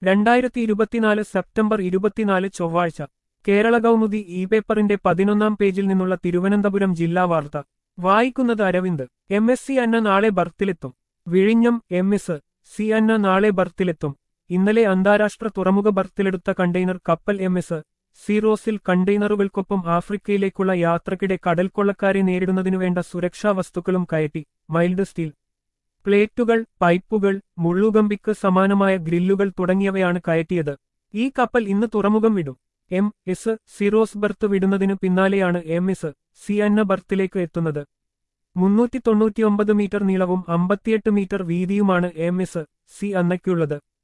2024 September 24 ചൊവ്വാഴ്ച Kerala Kaumudi E പേപ്പറിന്റെ 11-ാം പേജിൽ നിന്നുള്ള തിരുവനന്തപുരം ജില്ലാ വാർത്ത വായിക്കുന്നത് അരവിന്ദ്. MS അന്ന നാളെ ബർത്തിലെത്തും. വിഴിഞ്ഞം. MS അന്ന നാളെ ബർത്തിലെത്തും. ഇന്നലെ അന്താരാഷ്ട്ര തുറമുഖ ബർത്തിലെടുത്ത കണ്ടെയ്നർ കപ്പൽ MS റോസിൽ കണ്ടെയ്നറുകൾക്കൊപ്പം ആഫ്രിക്കയിലേക്കുള്ള യാത്രക്കിടെ കടൽക്കൊള്ളക്കാരെ നേരിടുന്നതിനുവേണ്ട സുരക്ഷാ വസ്തുക്കളും കയറ്റി. മൈൽഡ് സ്റ്റീൽ പ്ലേറ്റുകൾ, പൈപ്പുകൾ, മുള്ളുകമ്പിക്ക് സമാനമായ ഗ്രില്ലുകൾ തുടങ്ങിയവയാണ് കയറ്റിയത്. ഈ കപ്പൽ ഇന്ന് തുറമുഖം വിടും. MS റോസ് ബർത്ത് വിടുന്നതിനു പിന്നാലെയാണ് MS അന്ന ബർത്തിലേക്ക് എത്തുന്നത്. 399 മീറ്റർ നീളവും 58 മീറ്റർ വീതിയുമാണ് MS അന്നയ്ക്കുള്ളത്.